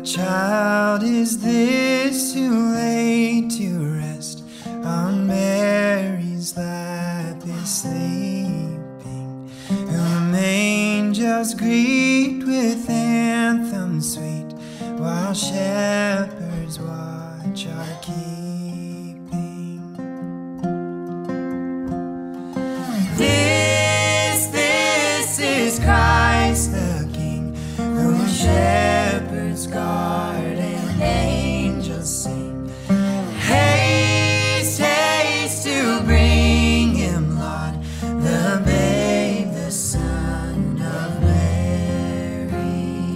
child is this who lay to rest on Mary's lap is sleeping, whom angels greet with anthems sweet, while shepherds watch our keeping. This is Christ the King, whom shepherds guard and angels sing. Haste, haste to bring him, Lord, the babe, the Son of Mary.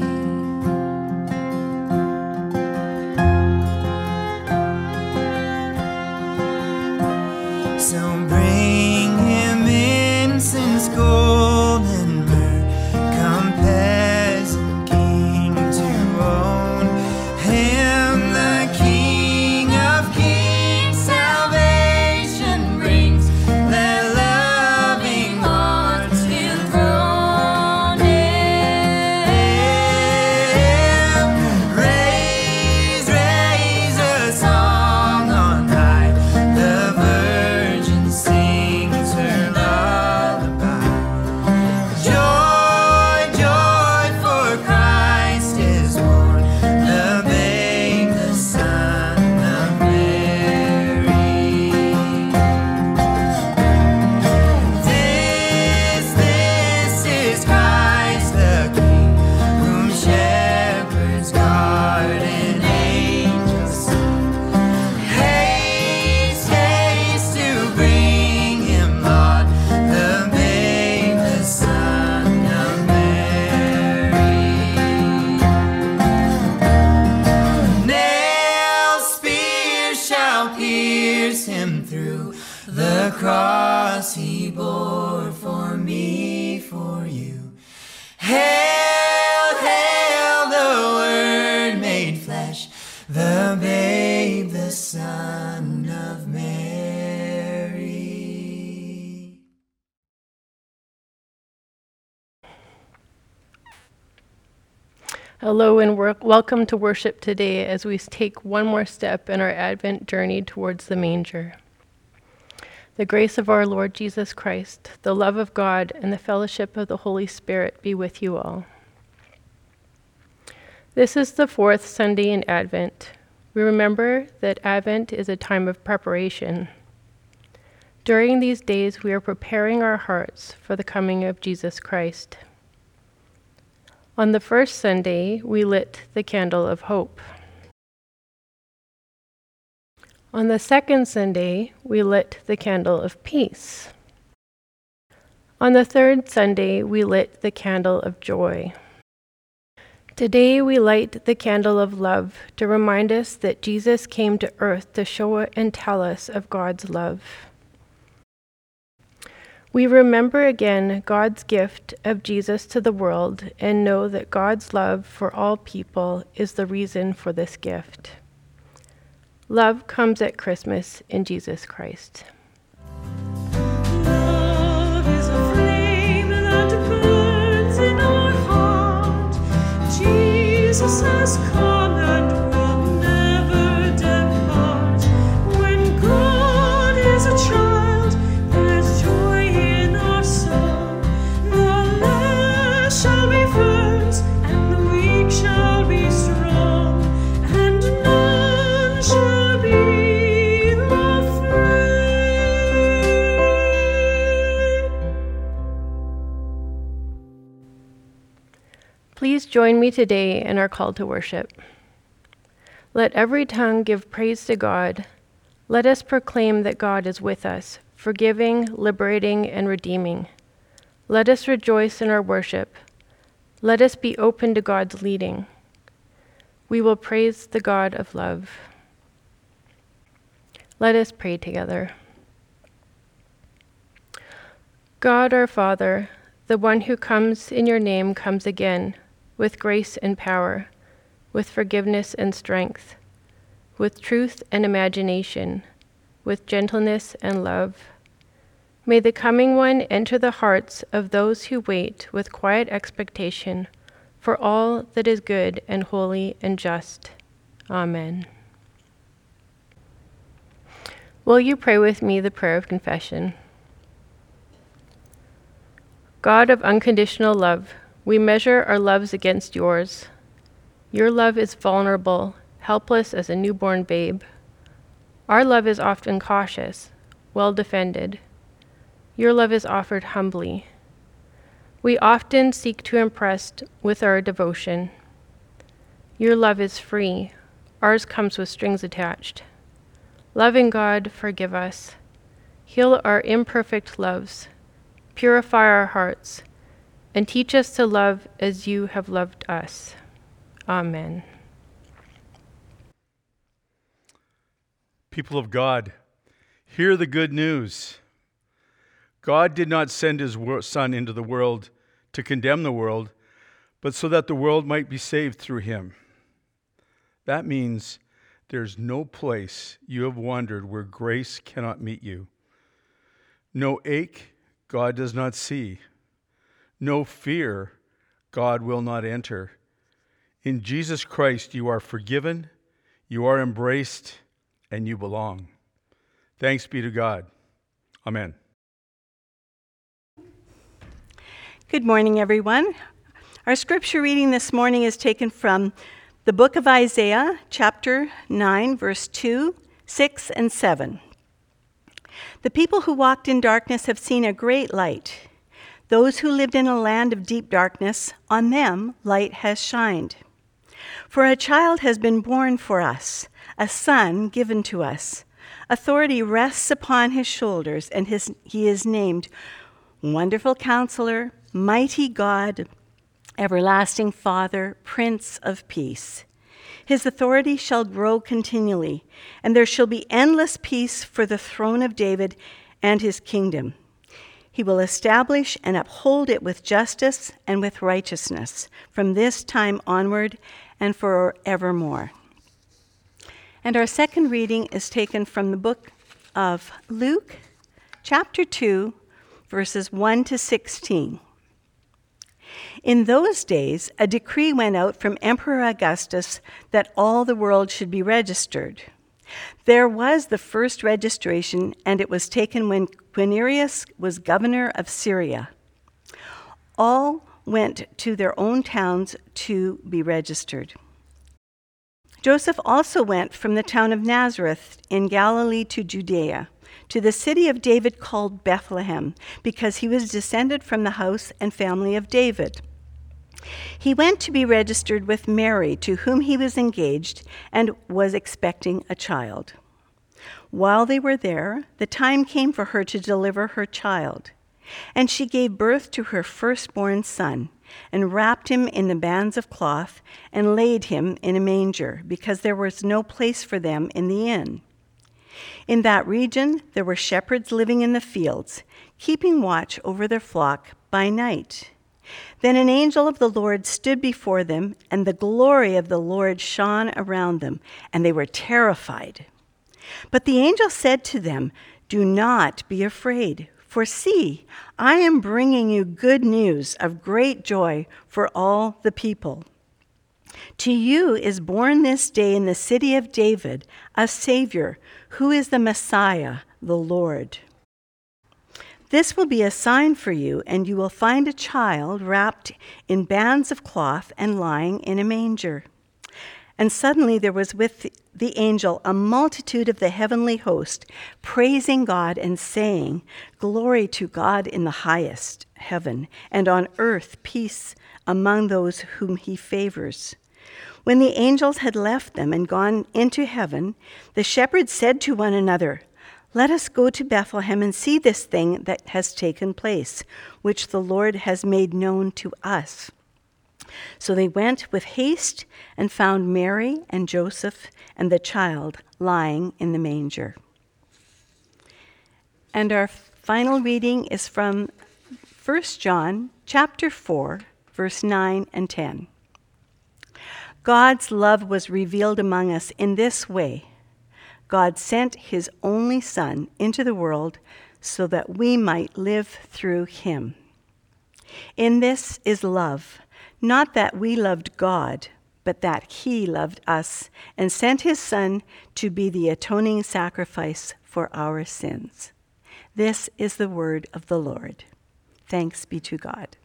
So bring him incense, gold, and myrrh. Come, peasant king, to own him, the King of kings. Salvation brings, let loving hearts enthrone him. Raise, raise a song on high, the Virgin sings her lullaby. Joy, joy, for Christ is born, the babe, the Son of Mary. This is Christ the King, whom shepherds guard and angels sing. Haste, haste to bring him, Lord, the babe, the Son of Mary. Nails, spears shall pierce him through, the cross he bore for me, for you. Hail, hail, the Word made flesh, the babe, the Son of Mary. Hello and welcome to worship today as we take one more step in our Advent journey towards the manger. The grace of our Lord Jesus Christ, the love of God, and the fellowship of the Holy Spirit be with you all. This is the fourth Sunday in Advent. We remember that Advent is a time of preparation. During these days, we are preparing our hearts for the coming of Jesus Christ. On the first Sunday, we lit the candle of hope. On the second Sunday, we lit the candle of peace. On the third Sunday, we lit the candle of joy. Today, we light the candle of love to remind us that Jesus came to earth to show and tell us of God's love. We remember again God's gift of Jesus to the world and know that God's love for all people is the reason for this gift. Love comes at Christmas in Jesus Christ. Love is a flame that burns in our heart. Jesus has come and will never depart. When God is a child, there's joy in our soul. The last shall be first, and the weak shall be strong, and none shall be afraid. Please join me today in our call to worship. Let every tongue give praise to God. Let us proclaim that God is with us, forgiving, liberating, and redeeming. Let us rejoice in our worship. Let us be open to God's leading. We will praise the God of love. Let us pray together. God our Father, the one who comes in your name comes again, with grace and power, with forgiveness and strength, with truth and imagination, with gentleness and love. May the coming one enter the hearts of those who wait with quiet expectation for all that is good and holy and just. Amen. Will you pray with me the prayer of confession? God of unconditional love, we measure our loves against yours. Your love is vulnerable, helpless as a newborn babe. Our love is often cautious, well defended. Your love is offered humbly. We often seek to impress with our devotion. Your love is free. Ours comes with strings attached. Loving God, forgive us. Heal our imperfect loves. Purify our hearts. And teach us to love as you have loved us. Amen. People of God, hear the good news. God did not send his Son into the world to condemn the world, but so that the world might be saved through him. That means there's no place you have wandered where grace cannot meet you. No ache God does not see. No fear God will not enter. In Jesus Christ you are forgiven, you are embraced, and you belong. Thanks be to God. Amen. Good morning, everyone. Our scripture reading this morning is taken from the book of Isaiah, chapter 9, verse 2, 6, and 7. The people who walked in darkness have seen a great light. Those who lived in a land of deep darkness, on them light has shined. For a child has been born for us, a son given to us. Authority rests upon his shoulders, and he is named Wonderful Counselor, Mighty God, Everlasting Father, Prince of Peace. His authority shall grow continually, and there shall be endless peace for the throne of David and his kingdom. He will establish and uphold it with justice and with righteousness from this time onward and forevermore. And our second reading is taken from the book of Luke, chapter 2, verses 1 to 16. In those days, a decree went out from Emperor Augustus that all the world should be registered. There was the first registration, and it was taken when Quirinius was governor of Syria. All went to their own towns to be registered. Joseph also went from the town of Nazareth in Galilee to Judea, to the city of David called Bethlehem, because he was descended from the house and family of David. He went to be registered with Mary, to whom he was engaged and was expecting a child. While they were there, the time came for her to deliver her child. And she gave birth to her firstborn son, and wrapped him in the bands of cloth, and laid him in a manger, because there was no place for them in the inn. In that region there were shepherds living in the fields, keeping watch over their flock by night. Then an angel of the Lord stood before them, and the glory of the Lord shone around them, and they were terrified. But the angel said to them, "Do not be afraid, for see, I am bringing you good news of great joy for all the people. To you is born this day in the city of David a Savior, who is the Messiah, the Lord. This will be a sign for you, and you will find a child wrapped in bands of cloth and lying in a manger." And suddenly there was with the angel a multitude of the heavenly host, praising God and saying, "Glory to God in the highest heaven, and on earth peace among those whom he favors." When the angels had left them and gone into heaven, the shepherds said to one another, "Let us go to Bethlehem and see this thing that has taken place, which the Lord has made known to us." So they went with haste and found Mary and Joseph and the child lying in the manger. And our final reading is from 1 John chapter 4, verse 9 and 10. God's love was revealed among us in this way. God sent his only Son into the world so that we might live through him. In this is love, Not that we loved God, but that he loved us and sent his Son to be the atoning sacrifice for our sins. This is the word of the Lord. Thanks be to God.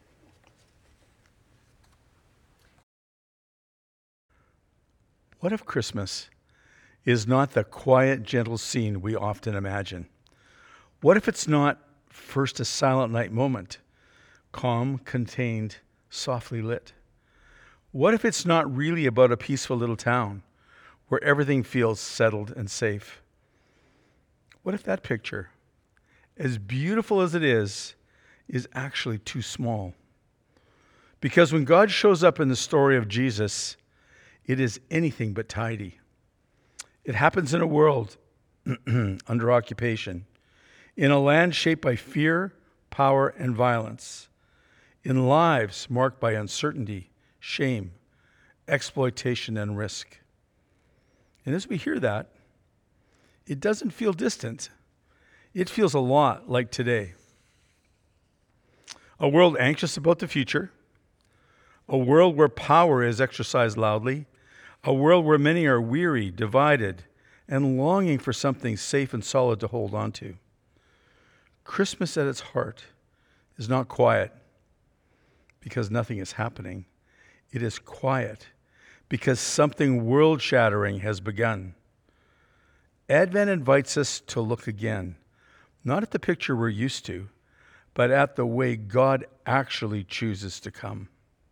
What if Christmas is not the quiet, gentle scene we often imagine? What if it's not first a silent night moment, calm, contained, softly lit? What if it's not really about a peaceful little town where everything feels settled and safe? What if that picture, as beautiful as it is actually too small? Because when God shows up in the story of Jesus, it is anything but tidy. It happens in a world under occupation, in a land shaped by fear, power, and violence, in lives marked by uncertainty, shame, exploitation, and risk. And as we hear that, it doesn't feel distant. It feels a lot like today. A world anxious about the future, a world where power is exercised loudly, a world where many are weary, divided, and longing for something safe and solid to hold on to. Christmas at its heart is not quiet because nothing is happening. It is quiet because something world-shattering has begun. Advent invites us to look again, not at the picture we're used to, but at the way God actually chooses to come.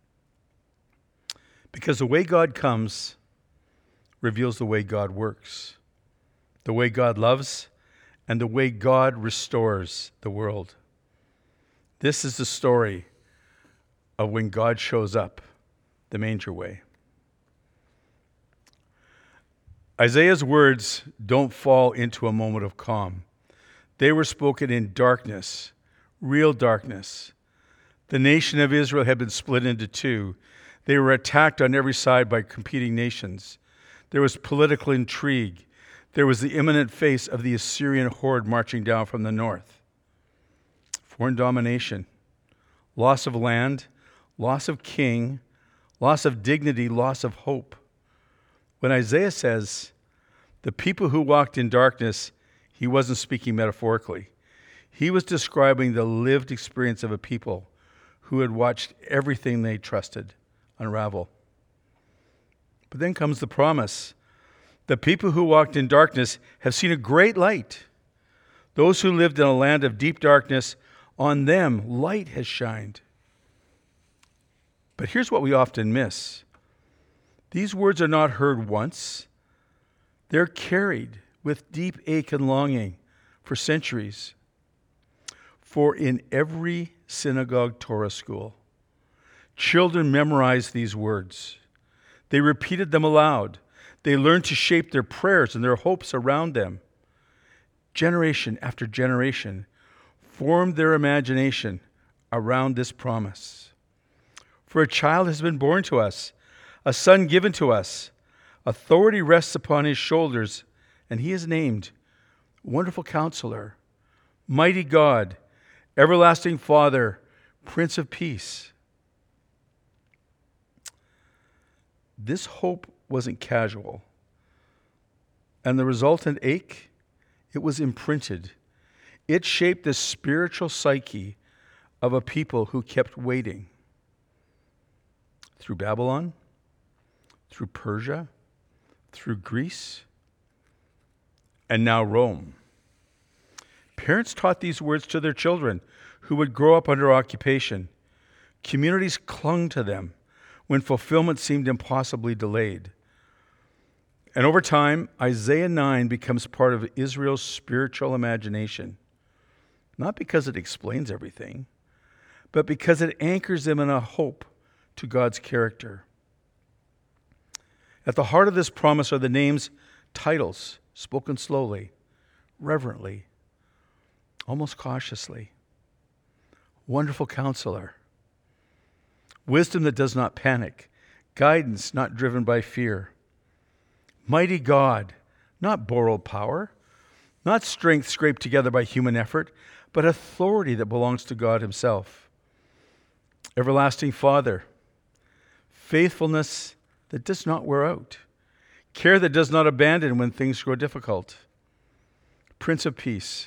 Because the way God comes reveals the way God works, the way God loves, and the way God restores the world. This is the story of when God shows up the manger way. Isaiah's words don't fall into a moment of calm. They were spoken in darkness, real darkness. The nation of Israel had been split into two. They were attacked on every side by competing nations. There was political intrigue. There was the imminent face of the Assyrian horde marching down from the north. Foreign domination, loss of land, loss of king, loss of dignity, loss of hope. When Isaiah says, the people who walked in darkness, he wasn't speaking metaphorically. He was describing the lived experience of a people who had watched everything they trusted unravel. But then comes the promise. The people who walked in darkness have seen a great light. Those who lived in a land of deep darkness, on them light has shined. But here's what we often miss. These words are not heard once. They're carried with deep ache and longing for centuries. For in every synagogue Torah school, children memorized these words. They repeated them aloud. They learned to shape their prayers and their hopes around them. Generation after generation formed their imagination around this promise. For a child has been born to us, a son given to us. Authority rests upon his shoulders, and he is named Wonderful Counselor, Mighty God, Everlasting Father, Prince of Peace. This hope wasn't casual, and the resultant ache, it was imprinted. It shaped the spiritual psyche of a people who kept waiting. Through Babylon, through Persia, through Greece, and now Rome. Parents taught these words to their children who would grow up under occupation. Communities clung to them when fulfillment seemed impossibly delayed. And over time, Isaiah 9 becomes part of Israel's spiritual imagination, not because it explains everything, but because it anchors them in a hope to God's character. At the heart of this promise are the names, titles, spoken slowly, reverently, almost cautiously. Wonderful Counselor, wisdom that does not panic, guidance not driven by fear. Mighty God, not borrowed power, not strength scraped together by human effort, but authority that belongs to God himself. Everlasting Father, faithfulness that does not wear out, care that does not abandon when things grow difficult, Prince of Peace,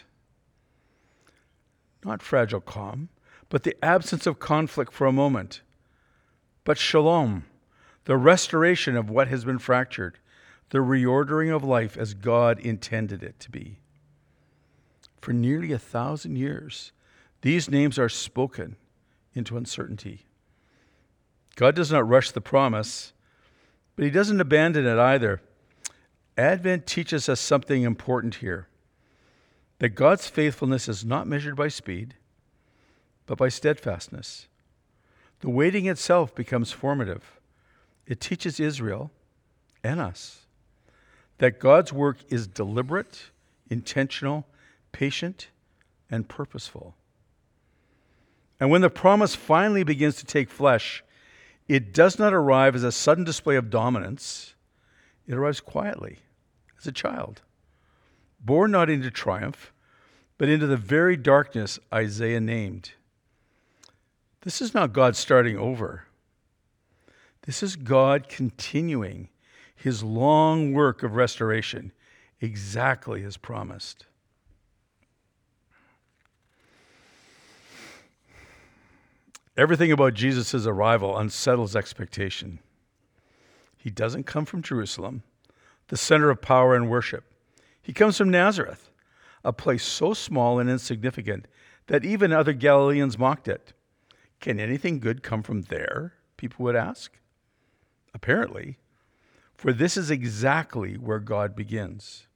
not fragile calm, but the absence of conflict for a moment, but shalom, the restoration of what has been fractured, the reordering of life as God intended it to be. For nearly 1,000 years, these names are spoken into uncertainty. God does not rush the promise, but he doesn't abandon it either. Advent teaches us something important here, that God's faithfulness is not measured by speed, but by steadfastness. The waiting itself becomes formative. It teaches Israel and us that God's work is deliberate, intentional, patient, and purposeful. And when the promise finally begins to take flesh, it does not arrive as a sudden display of dominance. It arrives quietly, as a child, born not into triumph, but into the very darkness Isaiah named. This is not God starting over. This is God continuing his long work of restoration, exactly as promised. Everything about Jesus' arrival unsettles expectation. He doesn't come from Jerusalem, the center of power and worship. He comes from Nazareth, a place so small and insignificant that even other Galileans mocked it. Can anything good come from there? People would ask. Apparently, for this is exactly where God begins.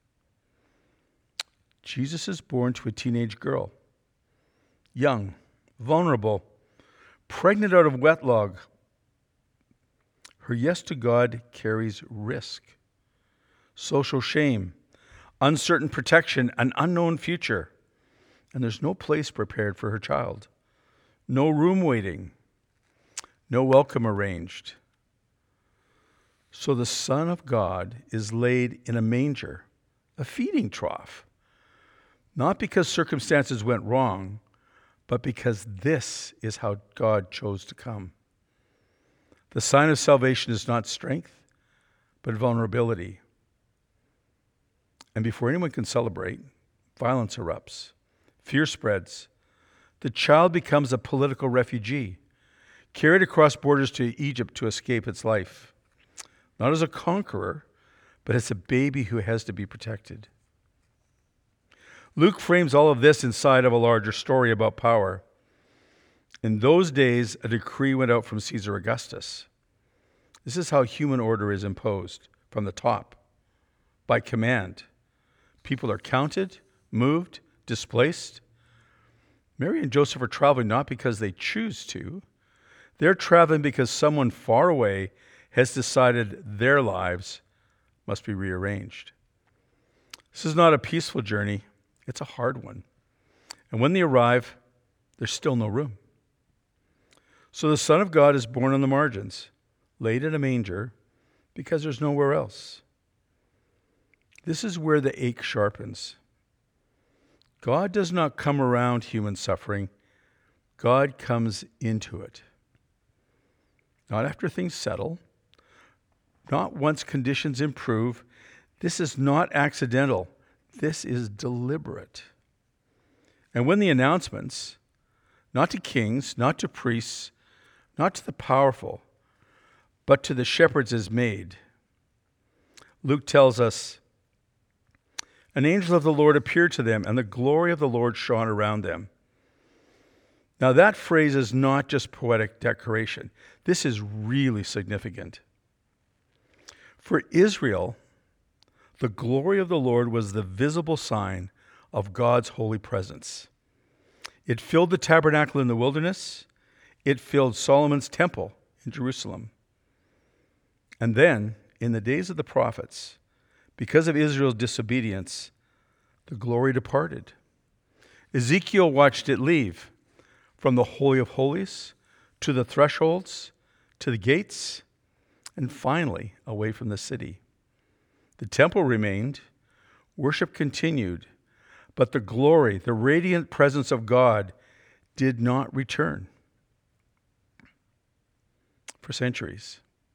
Jesus is born to a teenage girl, young, vulnerable, pregnant out of wedlock. Her yes to God carries risk, social shame, uncertain protection, an unknown future. And there's no place prepared for her child, no room waiting, no welcome arranged. So the Son of God is laid in a manger, a feeding trough, not because circumstances went wrong, but because this is how God chose to come. The sign of salvation is not strength, but vulnerability. And before anyone can celebrate, violence erupts, fear spreads. The child becomes a political refugee, carried across borders to Egypt to escape its life, not as a conqueror, but as a baby who has to be protected. Luke frames all of this inside of a larger story about power. In those days, a decree went out from Caesar Augustus. This is how human order is imposed, from the top, by command. People are counted, moved, displaced. Mary and Joseph are traveling not because they choose to. They're traveling because someone far away has decided their lives must be rearranged. This is not a peaceful journey. It's a hard one. And when they arrive, there's still no room. So the Son of God is born on the margins, laid in a manger, because there's nowhere else. This is where the ache sharpens. God does not come around human suffering. God comes into it. Not after things settle, not once conditions improve. This is not accidental. This is deliberate. And when the announcements, not to kings, not to priests, not to the powerful, but to the shepherds is made, Luke tells us, an angel of the Lord appeared to them, and the glory of the Lord shone around them. Now that phrase is not just poetic decoration. This is really significant. For Israel, the glory of the Lord was the visible sign of God's holy presence. It filled the tabernacle in the wilderness. It filled Solomon's temple in Jerusalem. And then, in the days of the prophets, because of Israel's disobedience, the glory departed. Ezekiel watched it leave from the Holy of Holies to the thresholds, to the gates, and finally away from the city. The temple remained, worship continued, but the glory, the radiant presence of God did not return for centuries.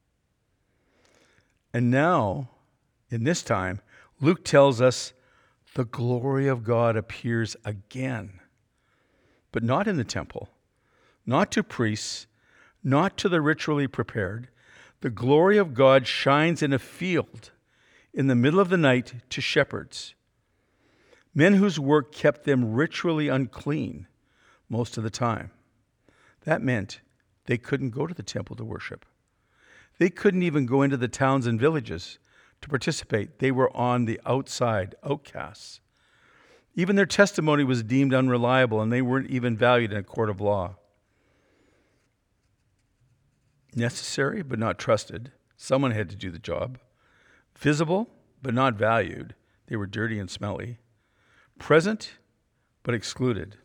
And now, in this time, Luke tells us the glory of God appears again, but not in the temple, not to priests, not to the ritually prepared. The glory of God shines in a field in the middle of the night to shepherds, men whose work kept them ritually unclean most of the time. That meant they couldn't go to the temple to worship. They couldn't even go into the towns and villages to participate. They were on the outside, outcasts. Even their testimony was deemed unreliable, and they weren't even valued in a court of law. Necessary, but not trusted. Someone had to do the job. Visible, but not valued. They were dirty and smelly. Present, but excluded.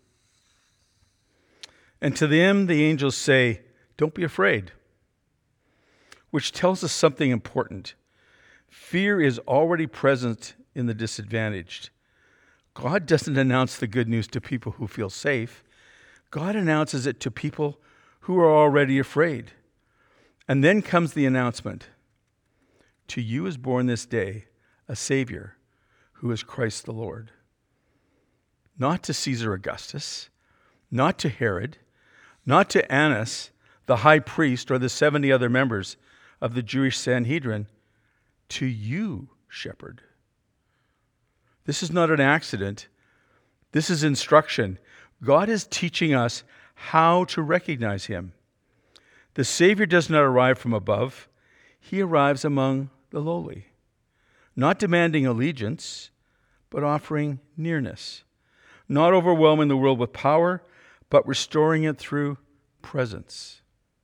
And to them, the angels say, "Don't be afraid," which tells us something important. Fear is already present in the disadvantaged. God doesn't announce the good news to people who feel safe. God announces it to people who are already afraid. And then comes the announcement. To you is born this day a Savior who is Christ the Lord. Not to Caesar Augustus, not to Herod, not to Annas, the high priest, or the 70 other members of the Jewish Sanhedrin. To you, shepherd. This is not an accident. This is instruction. God is teaching us how to recognize him. The Savior does not arrive from above. He arrives among the lowly, not demanding allegiance, but offering nearness, not overwhelming the world with power, but restoring it through presence.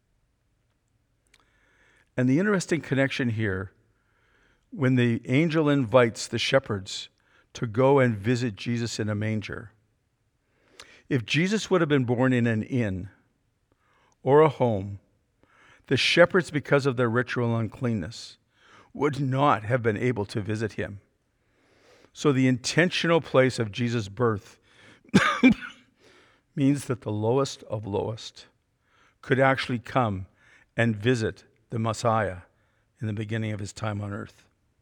And the interesting connection here, when the angel invites the shepherds to go and visit Jesus in a manger. If Jesus would have been born in an inn or a home, the shepherds, because of their ritual uncleanness, would not have been able to visit him. So the intentional place of Jesus' birth means that the lowest of lowest could actually come and visit the Messiah in the beginning of his time on earth.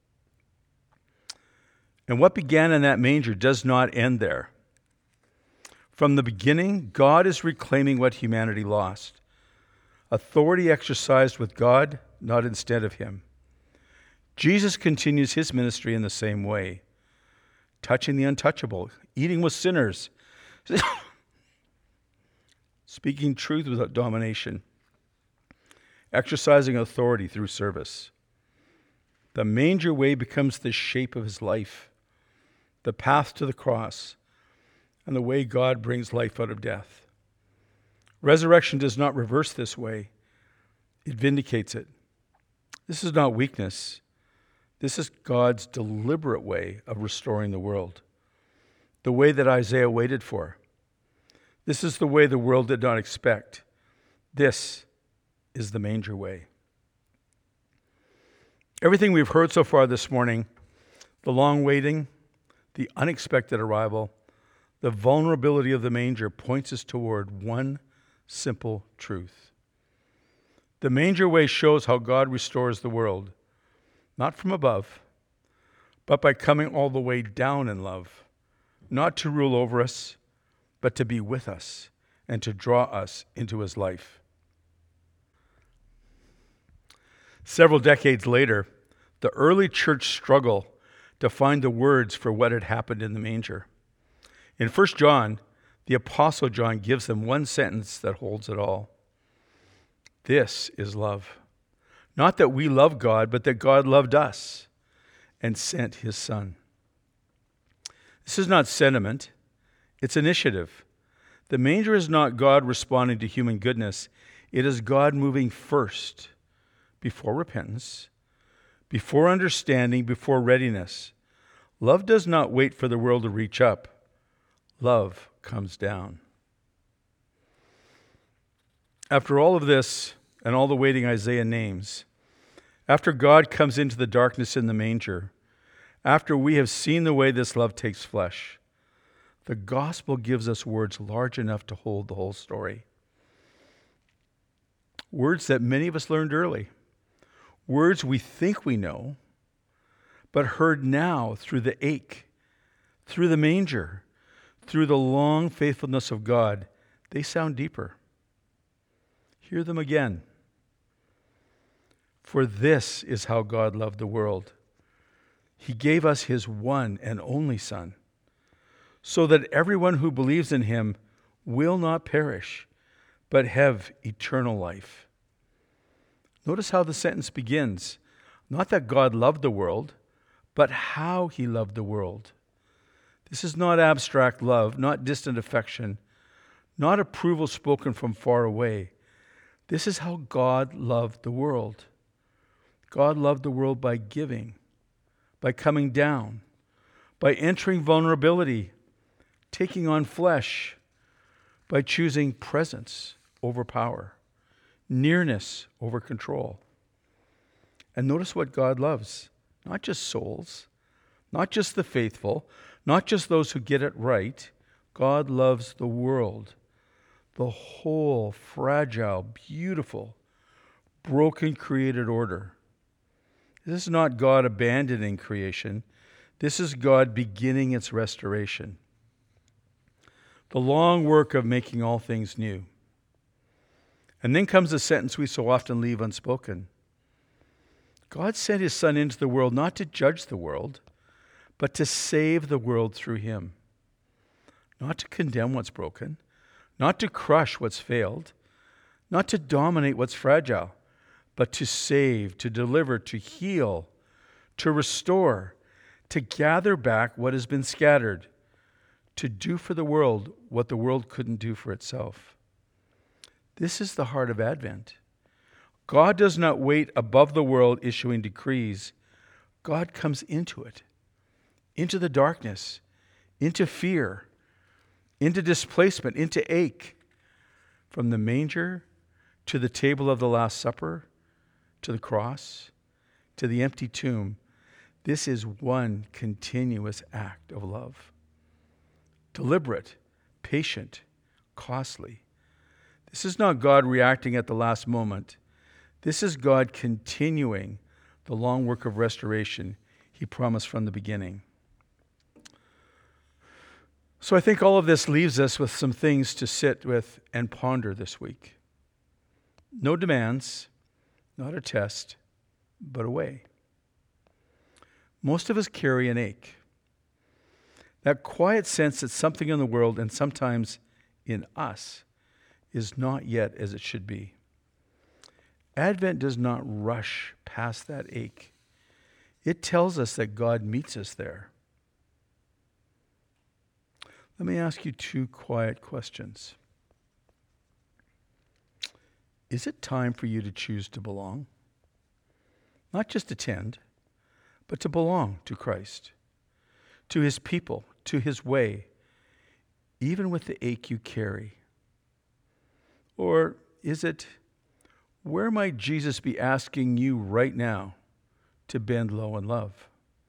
And what began in that manger does not end there. From the beginning, God is reclaiming what humanity lost. Authority exercised with God, not instead of him. Jesus continues his ministry in the same way, touching the untouchable, eating with sinners, speaking truth without domination, exercising authority through service. The manger way becomes the shape of his life, the path to the cross, and the way God brings life out of death. Resurrection does not reverse this way. It vindicates it. This is not weakness. This is God's deliberate way of restoring the world, the way that Isaiah waited for. This is the way the world did not expect. This is the manger way. Everything we've heard so far this morning, the long waiting, the unexpected arrival, the vulnerability of the manger, points us toward one simple truth. The manger way shows how God restores the world, not from above, but by coming all the way down in love, not to rule over us, but to be with us and to draw us into his life. Several decades later, the early church struggled to find the words for what had happened in the manger. In 1 John, the Apostle John gives them one sentence that holds it all. This is love. Not that we love God, but that God loved us and sent his Son. This is not sentiment, it's initiative. The manger is not God responding to human goodness. It is God moving first, before repentance, before understanding, before readiness. Love does not wait for the world to reach up. Love comes down. After all of this and all the waiting Isaiah names, after God comes into the darkness in the manger, after we have seen the way this love takes flesh, the gospel gives us words large enough to hold the whole story. Words that many of us learned early. Words we think we know, but heard now through the ache, through the manger, through the long faithfulness of God, they sound deeper. Hear them again. For this is how God loved the world. He gave us his one and only Son, so that everyone who believes in him will not perish, but have eternal life. Notice how the sentence begins. Not that God loved the world, but how he loved the world. This is not abstract love, not distant affection, not approval spoken from far away. This is how God loved the world. God loved the world by giving, by coming down, by entering vulnerability, taking on flesh, by choosing presence over power, nearness over control. And notice what God loves. Not just souls, not just the faithful, not just those who get it right. God loves the world, the whole fragile, beautiful, broken created order. This is not God abandoning creation. This is God beginning its restoration. The long work of making all things new. And then comes a sentence we so often leave unspoken. God sent his Son into the world not to judge the world, but to save the world through him. Not to condemn what's broken, not to crush what's failed, not to dominate what's fragile, but to save, to deliver, to heal, to restore, to gather back what has been scattered, to do for the world what the world couldn't do for itself. This is the heart of Advent. God does not wait above the world issuing decrees. God comes into it, into the darkness, into fear, into displacement, into ache, from the manger to the table of the Last Supper, to the cross, to the empty tomb. This is one continuous act of love. Deliberate, patient, costly. This is not God reacting at the last moment. This is God continuing the long work of restoration he promised from the beginning. So I think all of this leaves us with some things to sit with and ponder this week. No demands, not a test, but a way. Most of us carry an ache. That quiet sense that something in the world, and sometimes in us, is not yet as it should be. Advent does not rush past that ache. It tells us that God meets us there. Let me ask you two quiet questions. Is it time for you to choose to belong? Not just attend, but to belong to Christ, to his people, to his way, even with the ache you carry? Or is it, where might Jesus be asking you right now to bend low in love?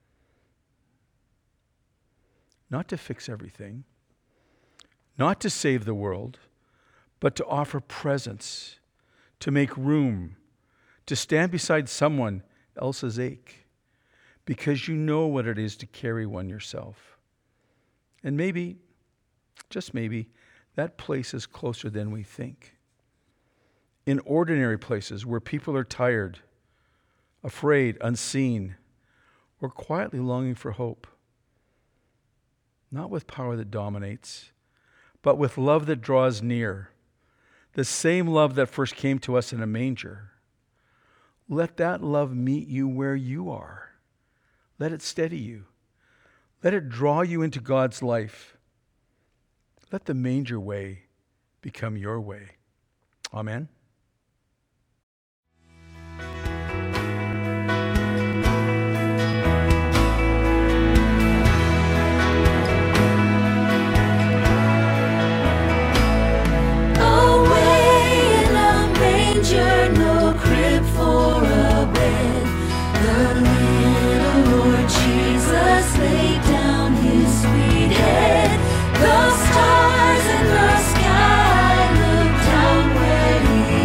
Not to fix everything, not to save the world, but to offer presence, to make room, to stand beside someone else's ache, because you know what it is to carry one yourself. And maybe, just maybe, that place is closer than we think. In ordinary places where people are tired, afraid, unseen, or quietly longing for hope. Not with power that dominates, but with love that draws near. The same love that first came to us in a manger. Let that love meet you where you are. Let it steady you. Let it draw you into God's life. Let the manger way become your way. Amen. No crib for a bed. The little Lord Jesus laid down his sweet head. The stars in the sky looked down where he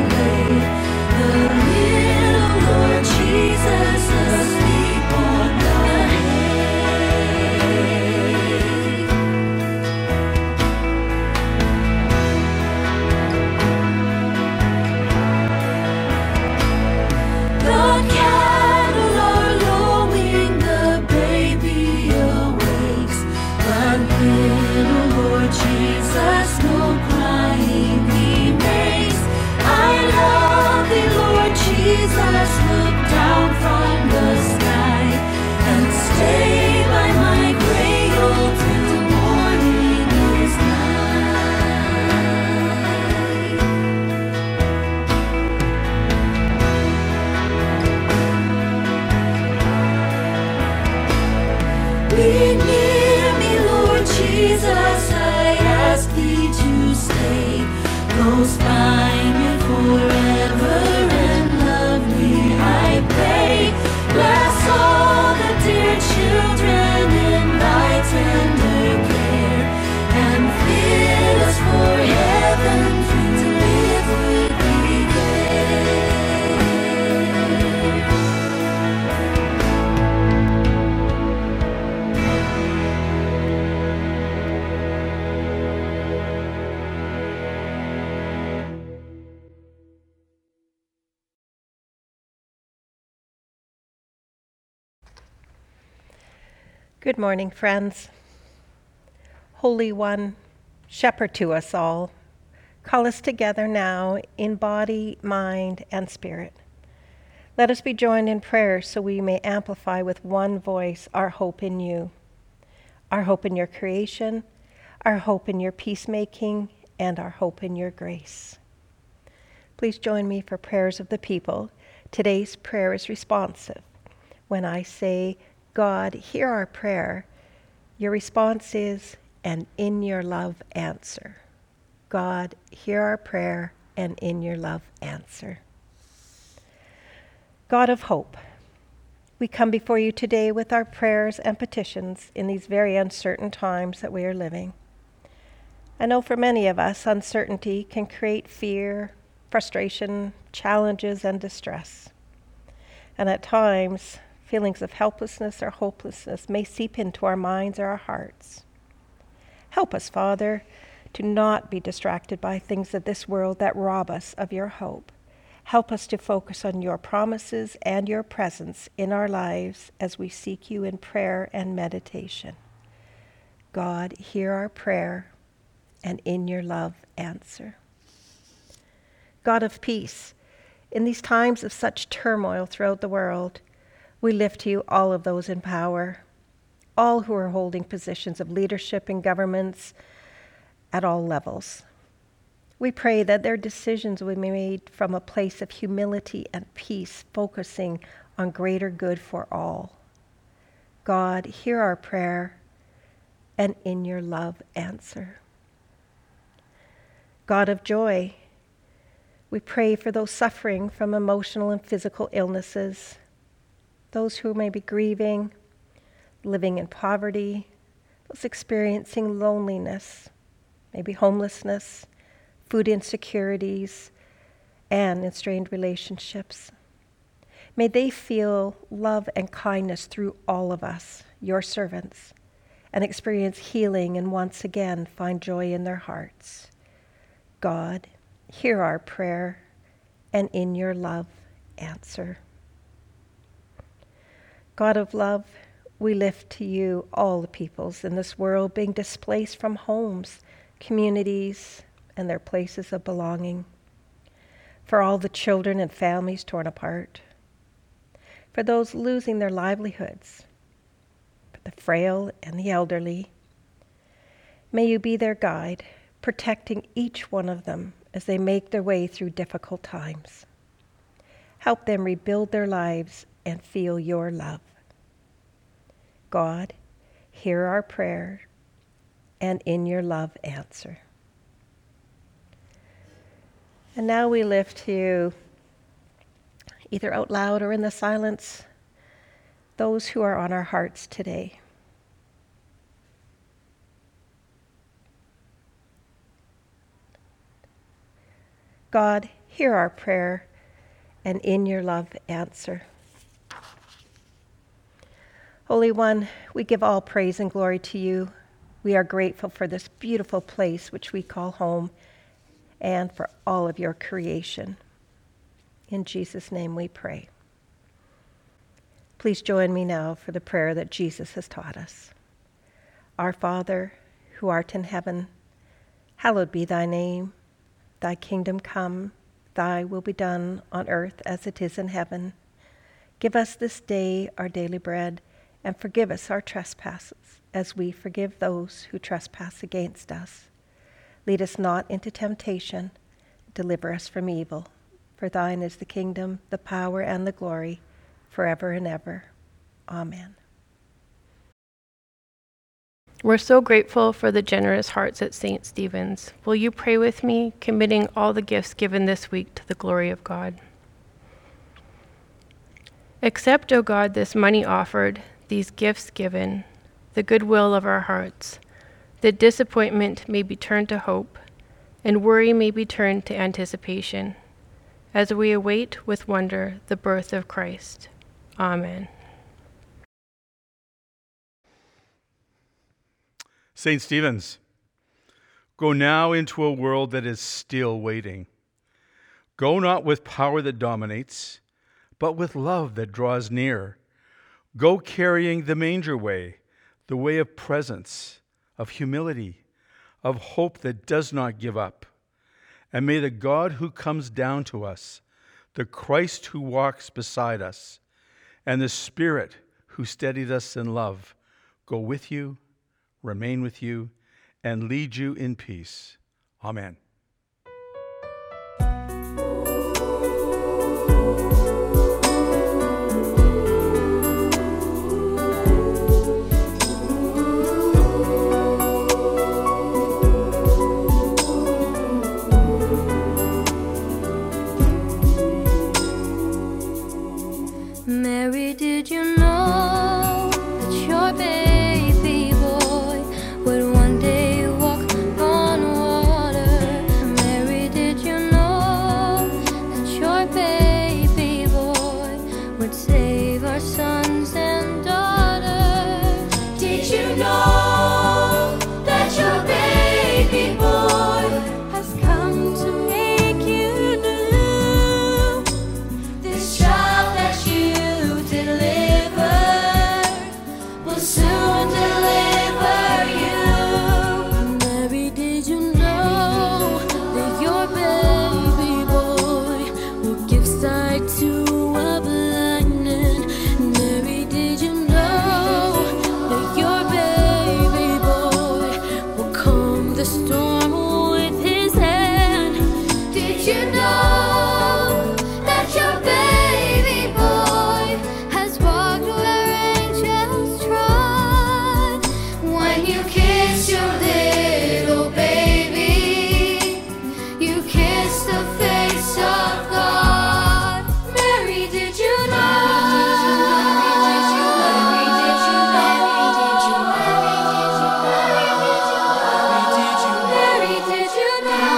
Little Lord Jesus, no crying he makes. I love thee, Lord Jesus, look down from the sky and stay by my cradle till morning is nigh. Be near me, Lord Jesus, I ask thee to stay close by me forever and love me, I pray. Bless all the dear children in thy tender care, and fit us for heaven to live with thee Good morning, friends. Holy One, shepherd to us all, call us together now in body, mind, and spirit. Let us be joined in prayer so we may amplify with one voice our hope in you, our hope in your creation, our hope in your peacemaking, and our hope in your grace. Please join me for prayers of the people. Today's prayer is responsive. When I say, God, hear our prayer, your response is, and in your love answer. God, hear our prayer, and in your love answer. God of hope, we come before you today with our prayers and petitions in these very uncertain times that we are living. I know for many of us, uncertainty can create fear, frustration, challenges, and distress. And at times, feelings of helplessness or hopelessness may seep into our minds or our hearts. Help us, Father, to not be distracted by things of this world that rob us of your hope. Help us to focus on your promises and your presence in our lives as we seek you in prayer and meditation. God, hear our prayer, and in your love answer. God of peace, in these times of such turmoil throughout the world, we lift to you all of those in power, all who are holding positions of leadership in governments at all levels. We pray that their decisions will be made from a place of humility and peace, focusing on greater good for all. God, hear our prayer, and in your love answer. God of joy, we pray for those suffering from emotional and physical illnesses, those who may be grieving, living in poverty, those experiencing loneliness, maybe homelessness, food insecurities, and in strained relationships. May they feel love and kindness through all of us, your servants, and experience healing and once again find joy in their hearts. God, hear our prayer, and in your love answer. God of love, we lift to you all the peoples in this world being displaced from homes, communities, and their places of belonging. For all the children and families torn apart. For those losing their livelihoods. For the frail and the elderly. May you be their guide, protecting each one of them as they make their way through difficult times. Help them rebuild their lives and feel your love. God, hear our prayer, and in your love answer. And now we lift to you, either out loud or in the silence, those who are on our hearts today. God, hear our prayer, and in your love answer. Holy One, we give all praise and glory to you. We are grateful for this beautiful place which we call home, and for all of your creation. In Jesus' name we pray. Please join me now for the prayer that Jesus has taught us. Our Father, who art in heaven, hallowed be thy name. Thy kingdom come, thy will be done on earth as it is in heaven. Give us this day our daily bread, and forgive us our trespasses, as we forgive those who trespass against us. Lead us not into temptation, deliver us from evil. For thine is the kingdom, the power, and the glory, forever and ever. Amen. We're so grateful for the generous hearts at St. Stephen's. Will you pray with me, committing all the gifts given this week to the glory of God? Accept, O God, this money offered, these gifts given, the goodwill of our hearts, that disappointment may be turned to hope, and worry may be turned to anticipation, as we await with wonder the birth of Christ. Amen. St. Stephen's, go now into a world that is still waiting. Go not with power that dominates, but with love that draws near. Go carrying the manger way, the way of presence, of humility, of hope that does not give up. And may the God who comes down to us, the Christ who walks beside us, and the Spirit who steadied us in love, go with you, remain with you, and lead you in peace. Amen. Mary, did you know that your baby boy would one day walk on water? Mary, did you know that your baby boy would save our sons and daughters? Did you know that your baby boy has come to make you new? This child that you will soon deliver you. Mary, did you know that your baby boy will give sight to a blind man? Mary, did you know that your baby boy will calm the storm with his hand? Did you know that your baby boy has walked where angels trod? When you kiss your little baby, you kiss the face of God. Mary, did you know? Mary, did you know? Mary, did you know?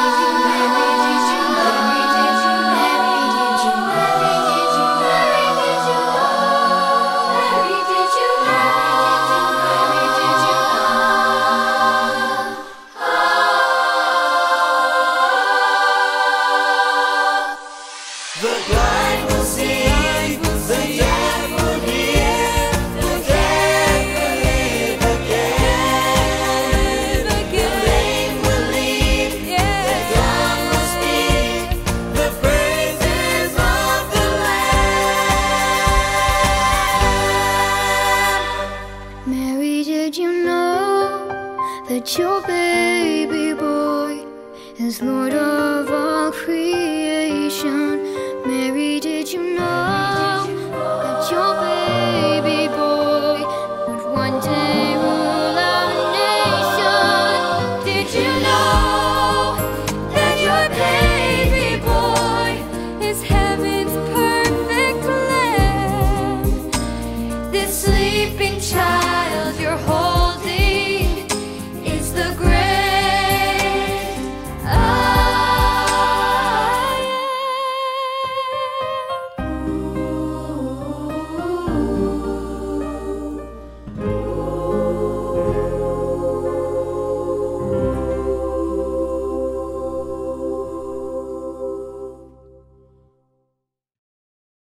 The blind will see, the deaf will hear, the dead will live again. The lame will leap, the dumb will speak, the praises of the Lamb. Mary, did you know that your baby boy is Lord of all creation?